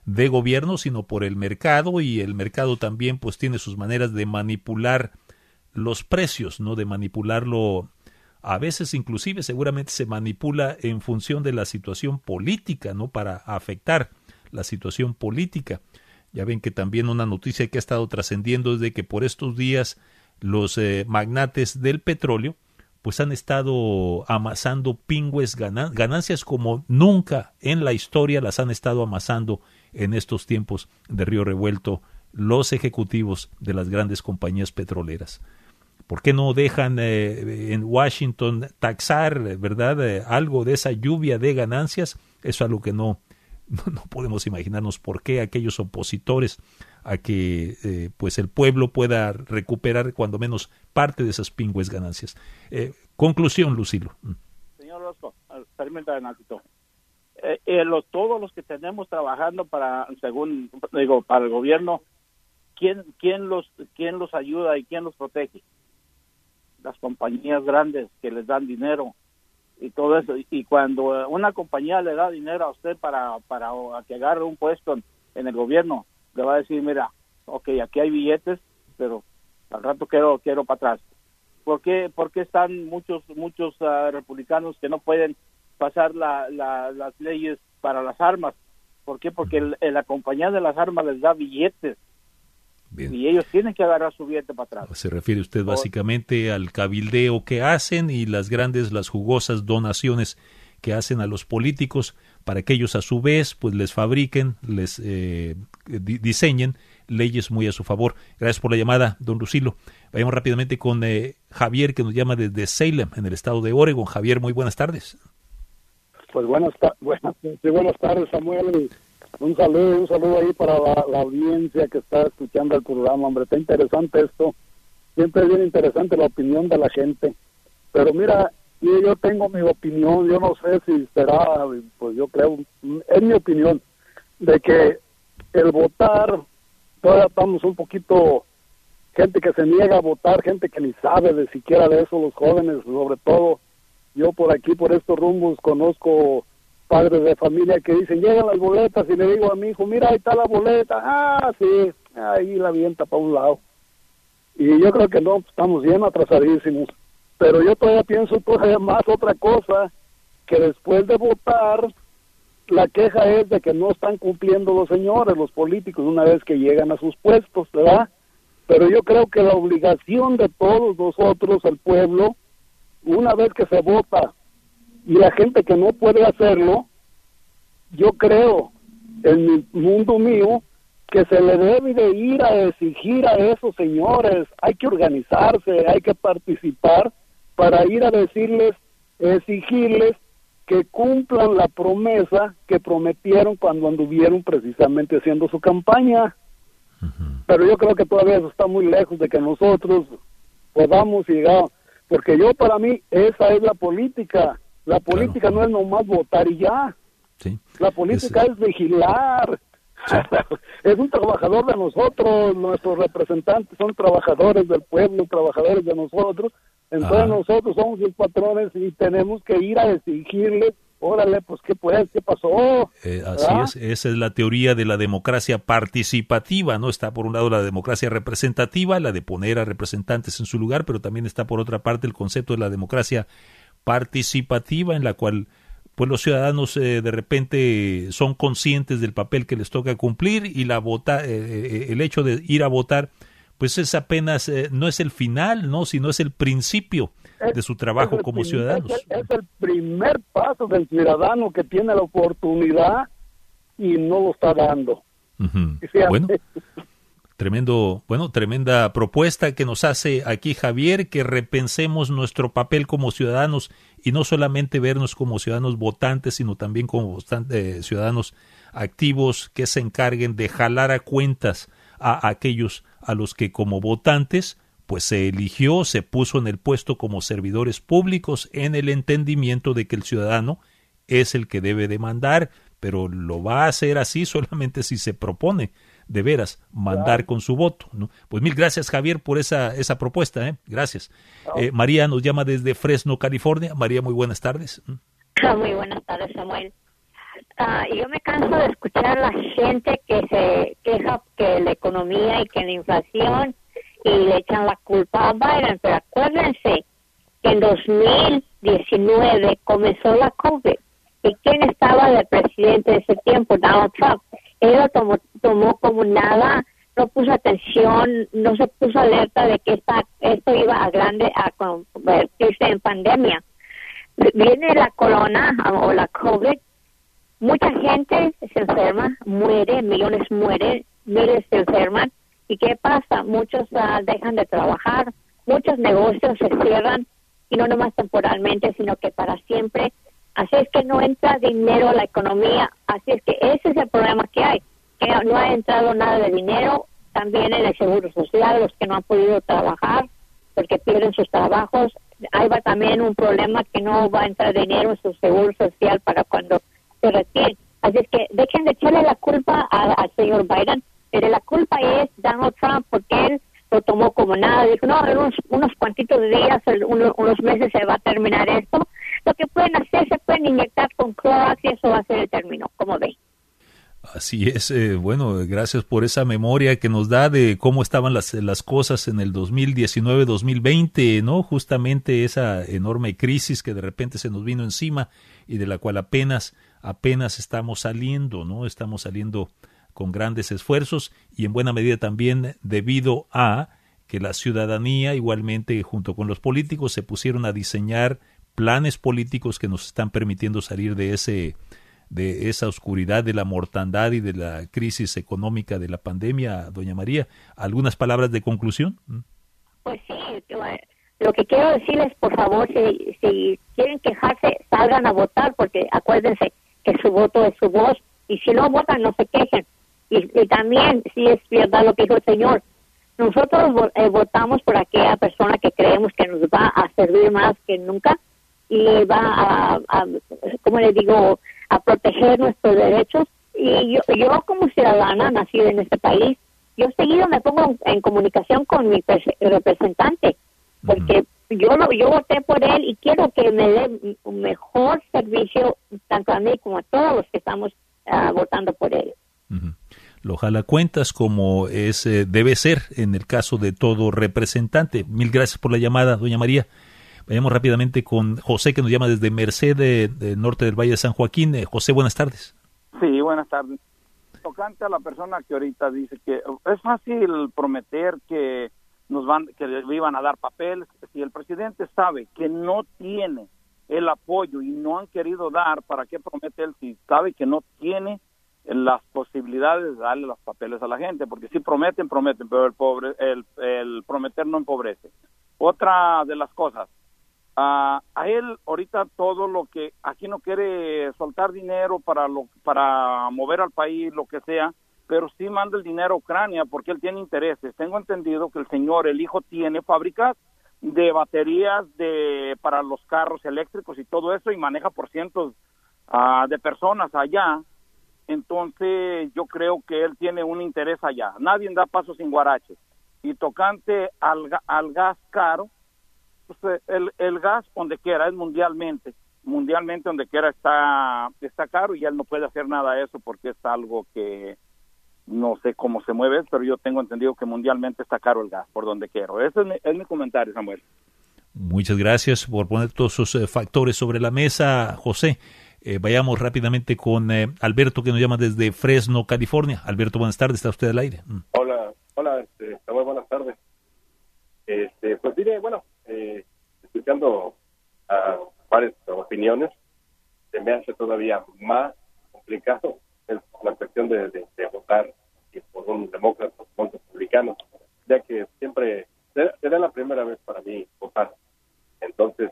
de gobierno, sino por el mercado, y el mercado también pues tiene sus maneras de manipular los precios, ¿no? De manipularlo, a veces inclusive seguramente se manipula en función de la situación política, ¿no? Para afectar la situación política. Ya ven que también una noticia que ha estado trascendiendo es de que por estos días los magnates del petróleo pues han estado amasando pingües ganancias como nunca en la historia las han estado amasando en estos tiempos de río revuelto los ejecutivos de las grandes compañías petroleras. ¿Por qué no dejan en Washington taxar, verdad, algo de esa lluvia de ganancias? Eso es algo que no podemos imaginarnos por qué aquellos opositores a que pues el pueblo pueda recuperar cuando menos parte de esas pingües ganancias. Conclusión, Lucilo. Señor Orozco, permítame un ratito. Todos los que tenemos trabajando para el gobierno, ¿quién los ayuda y quién los protege? Las compañías grandes que les dan dinero y todo eso. Y cuando una compañía le da dinero a usted para que agarre un puesto en el gobierno, le va a decir, mira, okay, aquí hay billetes, pero al rato quiero para atrás. ¿Por qué están muchos republicanos que no pueden pasar las leyes para las armas? ¿Por qué? Porque la compañía de las armas les da billetes. Bien. Y ellos tienen que agarrar su billete para atrás. Se refiere usted básicamente al cabildeo que hacen y las jugosas donaciones que hacen a los políticos para que ellos a su vez pues les fabriquen, les diseñen leyes muy a su favor. Gracias por la llamada, don Lucilo. Vayamos rápidamente con Javier, que nos llama desde Salem, en el estado de Oregon. Javier, muy buenas tardes. Pues buenas tardes, Samuel. Un saludo ahí para la audiencia que está escuchando el programa. Hombre, está interesante esto. Siempre es bien interesante la opinión de la gente. Pero mira, yo tengo mi opinión. Yo no sé si será, pues yo creo, es mi opinión, de que el votar, todavía estamos un poquito, gente que se niega a votar, gente que ni sabe de siquiera de eso, los jóvenes, sobre todo. Yo por aquí, por estos rumbos, conozco padres de familia que dicen, llegan las boletas, y le digo a mi hijo, mira, ahí está la boleta, sí, ahí la avienta para un lado. Y yo creo que no, estamos bien atrasadísimos. Pero yo todavía pienso todavía más otra cosa, que después de votar, la queja es de que no están cumpliendo los señores, los políticos, una vez que llegan a sus puestos, ¿verdad? Pero yo creo que la obligación de todos nosotros, el pueblo, una vez que se vota, y la gente que no puede hacerlo, yo creo, en mi mundo mío, que se le debe de ir a exigir a esos señores, hay que organizarse, hay que participar para ir a decirles, exigirles que cumplan la promesa que prometieron cuando anduvieron precisamente haciendo su campaña. Pero yo creo que todavía eso está muy lejos de que nosotros podamos llegar, porque para mí, esa es la política. La política no es nomás votar y ya. Sí. La política es vigilar. Sí. Es un trabajador de nosotros, nuestros representantes son trabajadores del pueblo, trabajadores de nosotros. Entonces nosotros somos los patrones y tenemos que ir a exigirles, órale, pues qué pasó. Así es, esa es la teoría de la democracia participativa, ¿no? Está por un lado la democracia representativa, la de poner a representantes en su lugar, pero también está por otra parte el concepto de la democracia participativa, en la cual pues los ciudadanos de repente son conscientes del papel que les toca cumplir, y el hecho de ir a votar pues es apenas, no es el final, no, sino es el principio de su trabajo como ciudadanos. Es el primer paso del ciudadano que tiene la oportunidad y no lo está dando. Bueno, tremenda propuesta que nos hace aquí Javier, que repensemos nuestro papel como ciudadanos y no solamente vernos como ciudadanos votantes, sino también como ciudadanos activos que se encarguen de jalar a cuentas a aquellos a los que como votantes pues se eligió, se puso en el puesto como servidores públicos, en el entendimiento de que el ciudadano es el que debe demandar, pero lo va a hacer así solamente si se propone de veras mandar con su voto, ¿no? Pues mil gracias, Javier, por esa propuesta, gracias. María nos llama desde Fresno, California. María, muy buenas tardes. Muy buenas tardes, Samuel. Yo me canso de escuchar a la gente que se queja que la economía y que la inflación y le echan la culpa a Biden, pero acuérdense que en 2019 comenzó la COVID. ¿Y quién estaba de presidente de ese tiempo? Donald Trump. Él lo tomó como nada, no puso atención, no se puso alerta de que esto iba a convertirse en pandemia. Viene la corona o la COVID, mucha gente se enferma, muere, millones mueren, miles se enferman. ¿Y qué pasa? Muchos dejan de trabajar, muchos negocios se cierran, y no nomás temporalmente, sino que para siempre. Así es que no entra dinero a la economía, así es que ese es el problema que hay, que no ha entrado nada de dinero, también en el seguro social, los que no han podido trabajar porque pierden sus trabajos, ahí va también un problema que no va a entrar dinero en su seguro social para cuando se retiren. Así es que dejen de echarle la culpa al señor Biden, pero la culpa es Donald Trump porque él lo tomó como nada, dijo, no, en unos cuantitos días, unos meses se va a terminar esto. Lo que pueden hacer, se pueden inyectar con Clorox y eso va a ser el término, como ve. Así es, bueno, gracias por esa memoria que nos da de cómo estaban las cosas en el 2019-2020, ¿no? Justamente esa enorme crisis que de repente se nos vino encima y de la cual apenas estamos saliendo, ¿no? Estamos saliendo con grandes esfuerzos y en buena medida también debido a que la ciudadanía, igualmente junto con los políticos, se pusieron a diseñar planes políticos que nos están permitiendo salir de esa oscuridad de la mortandad y de la crisis económica de la pandemia. Doña María, ¿algunas palabras de conclusión? Pues sí, lo que quiero decirles, por favor, si quieren quejarse, salgan a votar, porque acuérdense que su voto es su voz, y si no votan, no se quejen. Y también, si es verdad lo que dijo el señor, nosotros votamos por aquella persona que creemos que nos va a servir más que nunca, y va como le digo, a proteger nuestros derechos. Y yo como ciudadana nacida en este país, yo seguido me pongo en comunicación con mi representante, porque yo voté por él y quiero que me dé un mejor servicio tanto a mí como a todos los que estamos votando por él. Ojalá cuentas como debe ser en el caso de todo representante. Mil gracias por la llamada, doña María. Vayamos rápidamente con José, que nos llama desde Merced, del norte del Valle de San Joaquín. José, buenas tardes. Sí, buenas tardes. Tocante a la persona que ahorita dice que es fácil prometer que le iban a dar papeles. Si el presidente sabe que no tiene el apoyo y no han querido dar, ¿para qué promete él si sabe que no tiene las posibilidades de darle los papeles a la gente? Porque si prometen, pero el prometer no empobrece. Otra de las cosas, a él ahorita todo lo que aquí no quiere soltar dinero para mover al país, lo que sea, pero sí manda el dinero a Ucrania porque él tiene intereses. Tengo entendido que el hijo tiene fábricas de baterías para los carros eléctricos y todo eso, y maneja por cientos de personas allá. Entonces yo creo que él tiene un interés allá. Nadie da paso sin guaraches. Y tocante al gas caro, pues el gas donde quiera es mundialmente donde quiera está caro, y él no puede hacer nada de eso porque es algo que no sé cómo se mueve, pero yo tengo entendido que mundialmente está caro el gas por donde quiero. Ese es mi comentario, Samuel. Muchas gracias por poner todos esos factores sobre la mesa, José. Vayamos rápidamente con Alberto, que nos llama desde Fresno, California. Alberto, buenas tardes, está usted al aire. Hola, Samuel, buenas tardes. Pues mire, bueno, escuchando varias opiniones, se me hace todavía más complicado la cuestión de votar por un demócrata o por un republicano, ya que siempre será la primera vez para mí votar. Entonces,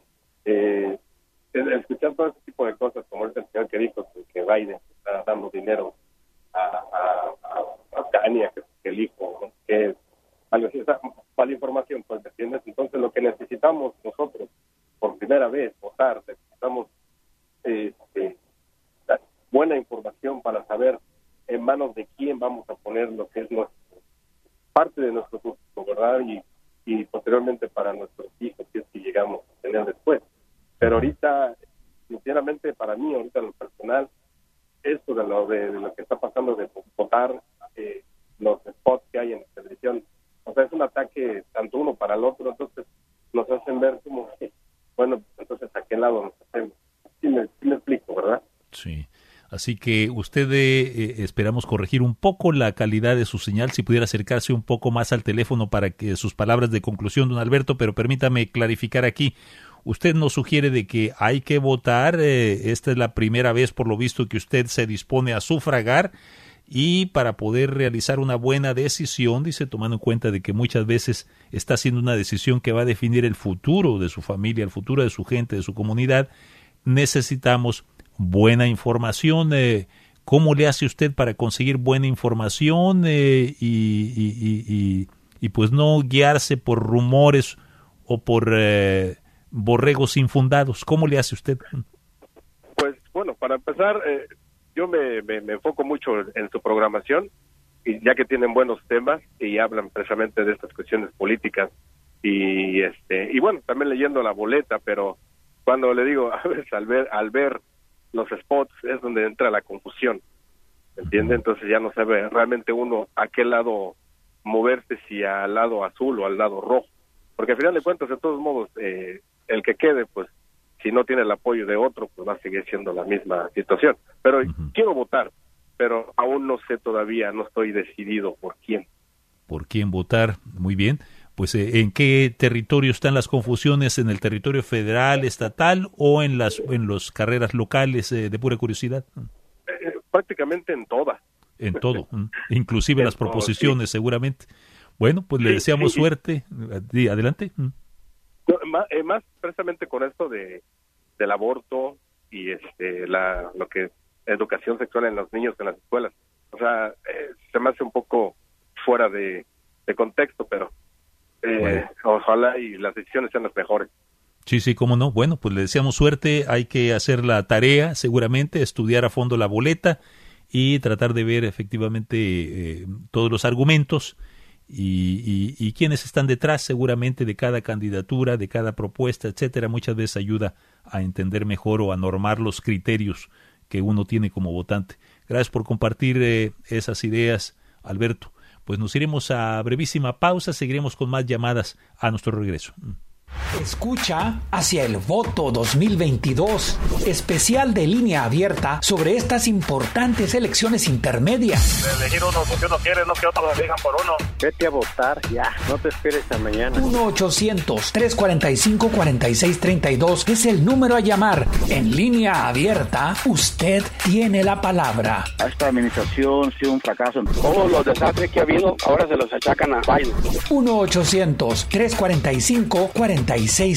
escuchar todo ese tipo de cosas, como el señor que dijo que Biden está dando dinero a Ucrania, que el hijo, ¿no? Que algo así, esa mala información, pues, ¿me entiendes? Entonces, lo que necesitamos nosotros, por primera vez, votar, necesitamos buena información para saber en manos de quién vamos a poner lo que es parte de nuestro futuro, ¿verdad? Y posteriormente para nuestros hijos, si es que llegamos a tener después. Pero ahorita, sinceramente, para mí, ahorita en lo personal, esto de lo que está pasando de votar, los spots que hay en la televisión, o sea, es un ataque tanto uno para el otro, entonces nos hacen ver como que, bueno, entonces a qué lado nos hacemos. Sí me explico, ¿verdad? Sí. Así que usted esperamos corregir un poco la calidad de su señal, si pudiera acercarse un poco más al teléfono para que sus palabras de conclusión, don Alberto, pero permítame clarificar aquí. Usted nos sugiere de que hay que votar, esta es la primera vez por lo visto que usted se dispone a sufragar, y para poder realizar una buena decisión, dice, tomando en cuenta de que muchas veces está haciendo una decisión que va a definir el futuro de su familia, el futuro de su gente, de su comunidad, necesitamos buena información. ¿Cómo le hace usted para conseguir buena información y pues no guiarse por rumores o por borregos infundados? ¿Cómo le hace usted? Pues bueno, para empezar, yo me enfoco mucho en su programación, y ya que tienen buenos temas y hablan precisamente de estas cuestiones políticas, y bueno, también leyendo la boleta, pero cuando le digo, a veces al ver los spots es donde entra la confusión, ¿entiende? Entonces ya no sabe realmente uno a qué lado moverse, si al lado azul o al lado rojo, porque al final de cuentas, de todos modos, el que quede, pues, si no tiene el apoyo de otro, pues va a seguir siendo la misma situación. Pero quiero votar, pero aún no sé todavía, no estoy decidido por quién. ¿Por quién votar? Muy bien. Pues, ¿en qué territorio están las confusiones? ¿En el territorio federal, estatal o en las carreras locales, de pura curiosidad? Prácticamente en todas. En todo, inclusive en las proposiciones, sí. Seguramente. Bueno, pues le deseamos suerte. Adelante. No, más precisamente con esto del aborto y lo que educación sexual en los niños en las escuelas. O sea, se me hace un poco fuera de contexto, pero bueno, ojalá y las decisiones sean las mejores. Sí, cómo no. Bueno, pues le deseamos suerte. Hay que hacer la tarea, seguramente, estudiar a fondo la boleta y tratar de ver efectivamente todos los argumentos y quienes están detrás, seguramente, de cada candidatura, de cada propuesta, etcétera. Muchas veces ayuda a entender mejor o a normar los criterios que uno tiene como votante. Gracias por compartir esas ideas, Alberto. Pues nos iremos a brevísima pausa, seguiremos con más llamadas a nuestro regreso. Escucha Hacia el Voto 2022, especial de línea abierta sobre estas importantes elecciones intermedias. De elegir uno porque uno quiere, no que otros elijan por uno. Vete a votar ya, no te esperes a mañana. 1-800-345-4632 es el número a llamar. En línea abierta, usted tiene la palabra. Esta administración ha sido un fracaso. Todos los desastres que ha habido ahora se los achacan a Biden. 1-800-345-4632.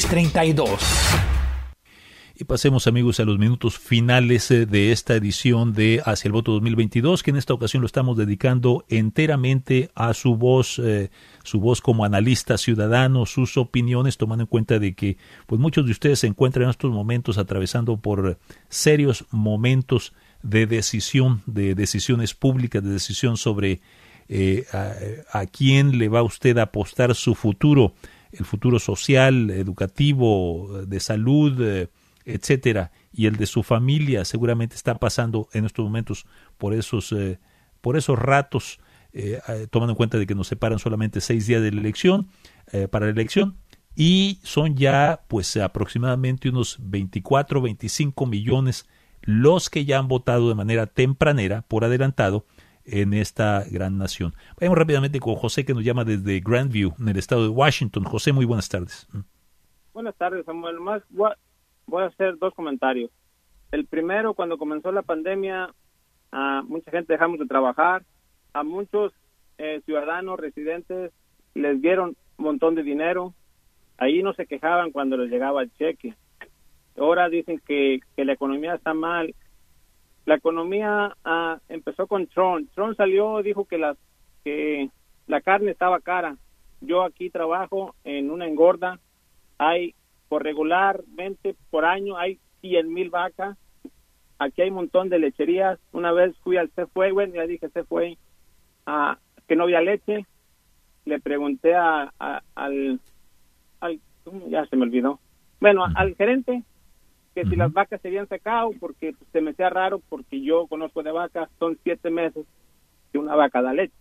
Y pasemos, amigos, a los minutos finales de esta edición de Hacia el Voto 2022, que en esta ocasión lo estamos dedicando enteramente a su voz como analista ciudadano, sus opiniones, tomando en cuenta de que pues muchos de ustedes se encuentran en estos momentos atravesando por serios momentos de decisión, de decisiones públicas, de decisión sobre a quién le va usted a apostar su futuro, el futuro social, educativo, de salud, etcétera, y el de su familia. Seguramente está pasando en estos momentos por esos ratos, tomando en cuenta de que nos separan solamente 6 días de la elección, para la elección, y son ya pues aproximadamente unos 24, 25 millones los que ya han votado de manera tempranera, por adelantado, en esta gran nación. Vayamos rápidamente con José, que nos llama desde Grandview, en el estado de Washington. José, muy buenas tardes. Buenas tardes, Samuel. Voy a hacer 2 comentarios. El primero, cuando comenzó la pandemia, mucha gente dejamos de trabajar. A muchos ciudadanos residentes les dieron un montón de dinero. Ahí no se quejaban cuando les llegaba el cheque. Ahora dicen que la economía está mal. La economía empezó con Trump. Trump salió, dijo que la carne estaba cara. Yo aquí trabajo en una engorda. Regularmente por año hay 100,000 vacas. Aquí hay un montón de lecherías. Una vez fui al Safeway, ya dije Safeway, que no había leche. Le pregunté al ya se me olvidó. Bueno, al gerente que si las vacas se habían secado, porque pues, se me hacía raro, porque yo conozco de vacas, son 7 meses que una vaca da leche.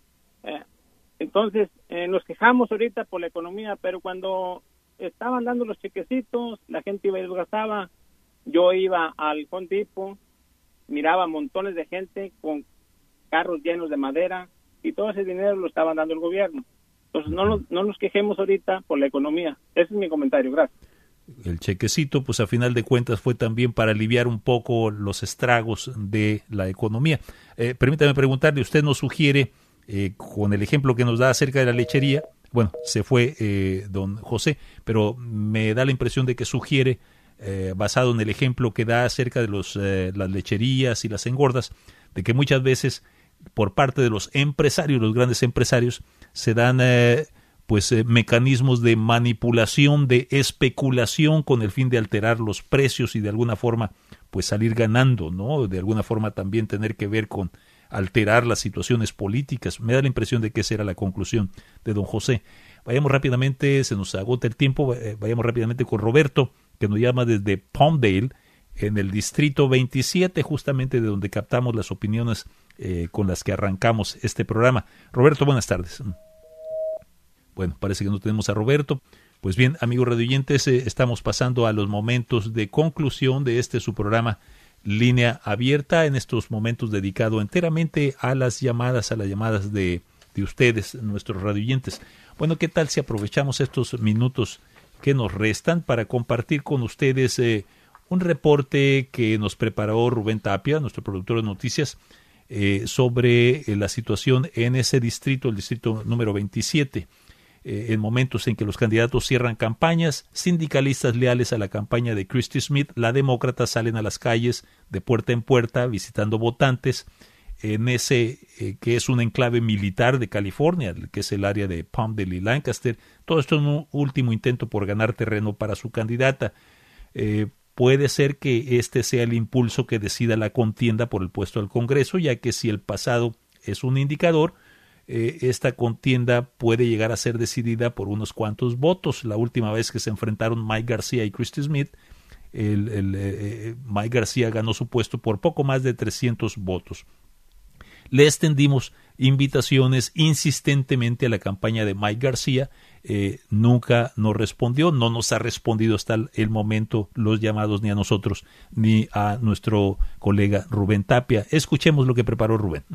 Entonces, nos quejamos ahorita por la economía, pero cuando estaban dando los chequecitos, la gente iba y los gastaba. Yo iba al Home Depot, miraba montones de gente con carros llenos de madera, y todo ese dinero lo estaban dando el gobierno. Entonces, no nos quejemos ahorita por la economía. Ese es mi comentario. Gracias. El chequecito, pues a final de cuentas fue también para aliviar un poco los estragos de la economía. Permítame preguntarle, usted nos sugiere, con el ejemplo que nos da acerca de la lechería, bueno, se fue don José, pero me da la impresión de que sugiere, basado en el ejemplo que da acerca de las lecherías y las engordas, de que muchas veces por parte de los empresarios, los grandes empresarios, se dan mecanismos de manipulación, de especulación con el fin de alterar los precios y de alguna forma pues salir ganando, ¿no? De alguna forma también tener que ver con alterar las situaciones políticas. Me da la impresión de que esa era la conclusión de don José. Vayamos rápidamente, se nos agota el tiempo, vayamos rápidamente con Roberto, que nos llama desde Palmdale, en el distrito 27, justamente de donde captamos las opiniones con las que arrancamos este programa. Roberto, buenas tardes. Bueno, parece que no tenemos a Roberto. Pues bien, amigos radioyentes, estamos pasando a los momentos de conclusión de su programa Línea Abierta, en estos momentos dedicado enteramente a las llamadas de ustedes, nuestros radioyentes. Bueno, ¿qué tal si aprovechamos estos minutos que nos restan para compartir con ustedes un reporte que nos preparó Rubén Tapia, nuestro productor de noticias, sobre la situación en ese distrito, el distrito número 27, en momentos en que los candidatos cierran campañas, sindicalistas leales a la campaña de Christy Smith, la demócrata, salen a las calles de puerta en puerta visitando votantes en ese que es un enclave militar de California, que es el área de Palmdale y Lancaster. Todo esto en un último intento por ganar terreno para su candidata. Puede ser que este sea el impulso que decida la contienda por el puesto al Congreso, ya que si el pasado es un indicador, esta contienda puede llegar a ser decidida por unos cuantos votos. La última vez que se enfrentaron Mike García y Christy Smith, Mike García ganó su puesto por poco más de 300 votos. Le extendimos invitaciones insistentemente a la campaña de Mike García, nunca nos respondió, no nos ha respondido hasta el momento los llamados ni a nosotros ni a nuestro colega Rubén Tapia. Escuchemos lo que preparó Rubén.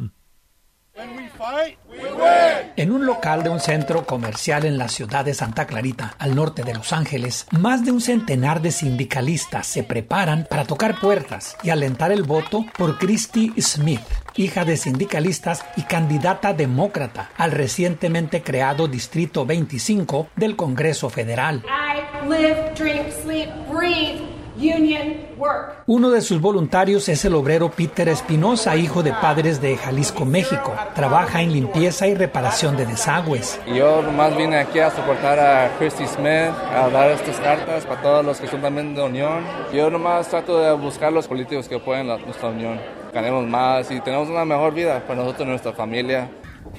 En un local de un centro comercial en la ciudad de Santa Clarita, al norte de Los Ángeles, más de un centenar de sindicalistas se preparan para tocar puertas y alentar el voto por Christy Smith, hija de sindicalistas y candidata demócrata al recientemente creado Distrito 25 del Congreso Federal. I live, drink, sleep, breathe union work. Uno de sus voluntarios es el obrero Peter Espinosa, hijo de padres de Jalisco, México. Trabaja en limpieza y reparación de desagües. Yo nomás vine aquí a soportar a Christy Smith, a dar estas cartas para todos los que son también de Unión. Yo nomás trato de buscar los políticos que apoyen nuestra Unión. Ganemos más y tenemos una mejor vida para nosotros y nuestra familia.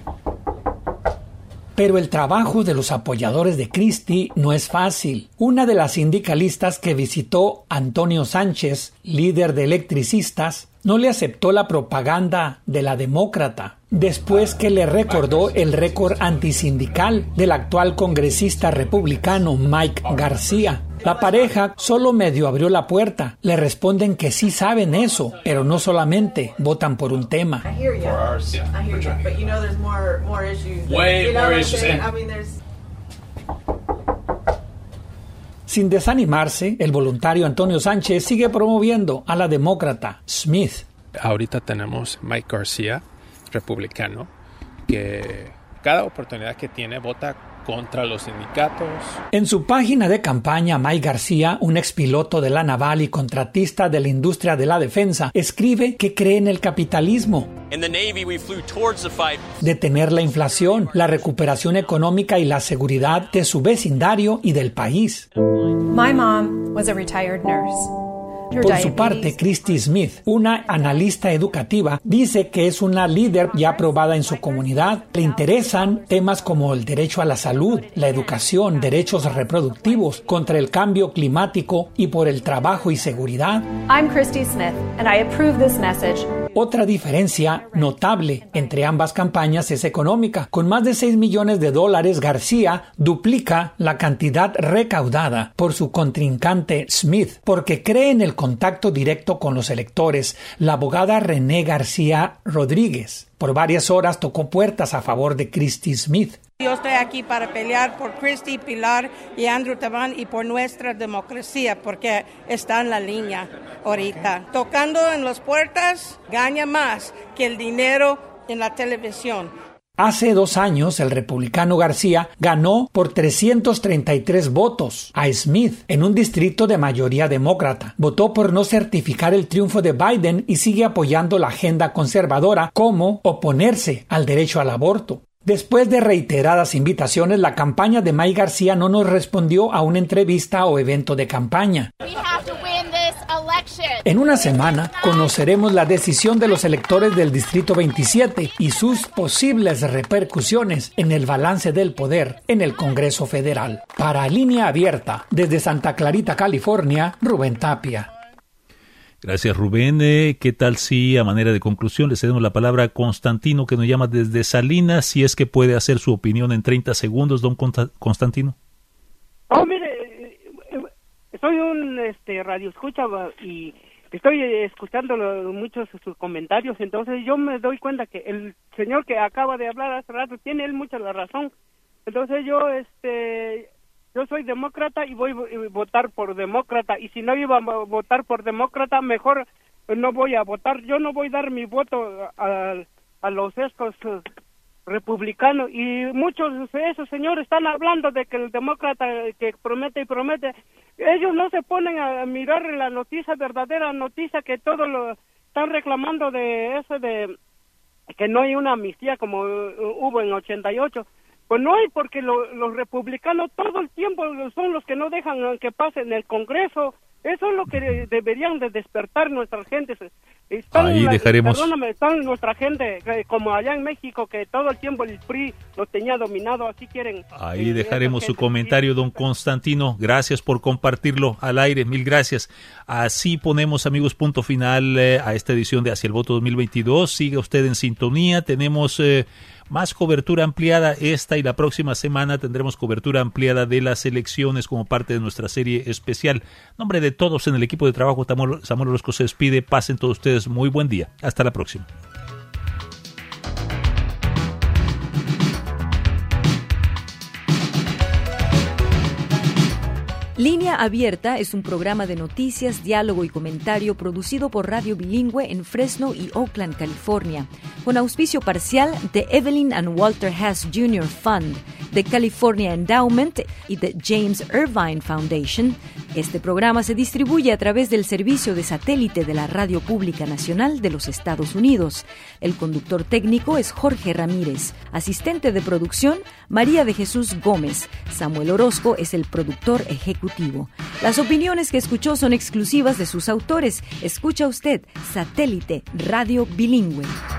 Pero el trabajo de los apoyadores de Christy no es fácil. Una de las sindicalistas que visitó Antonio Sánchez, líder de electricistas, no le aceptó la propaganda de la demócrata, después que le recordó el récord antisindical del actual congresista republicano Mike García. La pareja solo medio abrió la puerta. Le responden que sí saben eso, pero no solamente votan por un tema. Sin desanimarse, el voluntario Antonio Sánchez sigue promoviendo a la demócrata Smith. Ahorita tenemos Mike García, republicano, que cada oportunidad que tiene vota contra los sindicatos. En su página de campaña, Mike García, un expiloto de la naval y contratista de la industria de la defensa, escribe que cree en el capitalismo, detener la inflación, la recuperación económica y la seguridad de su vecindario y del país. My mom was a retired nurse. Por su parte, Christy Smith, una analista educativa, dice que es una líder ya aprobada en su comunidad. Le interesan temas como el derecho a la salud, la educación, derechos reproductivos, contra el cambio climático y por el trabajo y seguridad. I'm Christy Smith, and I approve this message. Otra diferencia notable entre ambas campañas es económica. Con más de $6 millones, García duplica la cantidad recaudada por su contrincante Smith, porque cree en el contacto directo con los electores. La abogada René García Rodríguez por varias horas tocó puertas a favor de Christy Smith. Yo estoy aquí para pelear por Christy, Pilar y Andrew Tabán y por nuestra democracia, porque está en la línea ahorita. Tocando en las puertas gana más que el dinero en la televisión. Hace 2 años, el republicano García ganó por 333 votos a Smith en un distrito de mayoría demócrata. Votó por no certificar el triunfo de Biden y sigue apoyando la agenda conservadora, como oponerse al derecho al aborto. Después de reiteradas invitaciones, la campaña de Mike García no nos respondió a una entrevista o evento de campaña. En una semana conoceremos la decisión de los electores del Distrito 27 y sus posibles repercusiones en el balance del poder en el Congreso Federal. Para Línea Abierta, desde Santa Clarita, California, Rubén Tapia. Gracias, Rubén. ¿Qué tal si, a manera de conclusión, le cedemos la palabra a Constantino, que nos llama desde Salinas, si es que puede hacer su opinión en 30 segundos, don Constantino? Oh, mire, soy un radio escucha y estoy escuchando muchos de sus comentarios, entonces yo me doy cuenta que el señor que acaba de hablar hace rato tiene él mucha la razón. Entonces yo soy demócrata y voy a votar por demócrata, y si no iba a votar por demócrata, mejor no voy a votar. Yo no voy a dar mi voto a los estos republicanos, y muchos de esos señores están hablando de que el demócrata que promete y promete. Ellos no se ponen a mirar la noticia, verdadera noticia, que todos lo están reclamando de eso, de que no hay una amnistía como hubo en 88. Pues no hay, porque los republicanos todo el tiempo son los que no dejan que pase en el Congreso. Eso es lo que deberían de despertar nuestras gentes. Ahí dejaremos. Están nuestra gente, como allá en México, que todo el tiempo el PRI los tenía dominado, así quieren. Ahí dejaremos su comentario, don Constantino. Gracias por compartirlo al aire, mil gracias. Así ponemos, amigos, punto final a esta edición de Hacia el Voto 2022. Siga usted en sintonía, tenemos más cobertura ampliada esta y la próxima semana tendremos cobertura ampliada de las elecciones como parte de nuestra serie especial. En nombre de todos en el equipo de trabajo, Samuel Orozco se despide. Pasen todos ustedes muy buen día. Hasta la próxima. Línea Abierta es un programa de noticias, diálogo y comentario producido por Radio Bilingüe en Fresno y Oakland, California, con auspicio parcial de Evelyn and Walter Hess Jr. Fund, de California Endowment y de James Irvine Foundation. Este programa se distribuye a través del servicio de satélite de la Radio Pública Nacional de los Estados Unidos. El conductor técnico es Jorge Ramírez. Asistente de producción, María de Jesús Gómez. Samuel Orozco es el productor ejecutivo. Las opiniones que escuchó son exclusivas de sus autores. Escucha usted Satélite Radio Bilingüe.